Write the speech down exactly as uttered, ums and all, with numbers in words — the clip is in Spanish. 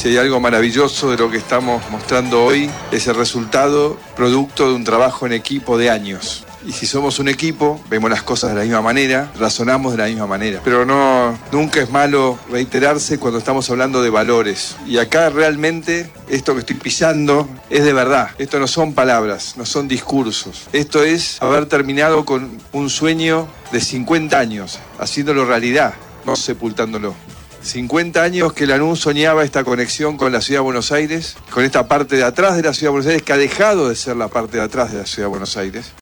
Si hay algo maravilloso de lo que estamos mostrando hoy, es el resultado producto de un trabajo en equipo de años. Y si somos un equipo, vemos las cosas de la misma manera, razonamos de la misma manera. Pero no, nunca es malo reiterarse cuando estamos hablando de valores. Y acá realmente esto que estoy pisando es de verdad. Esto no son palabras, no son discursos. Esto es haber terminado con un sueño de cincuenta años, haciéndolo realidad, no sepultándolo. cincuenta años que Lanús soñaba esta conexión con la Ciudad de Buenos Aires, con esta parte de atrás de la Ciudad de Buenos Aires que ha dejado de ser la parte de atrás de la Ciudad de Buenos Aires.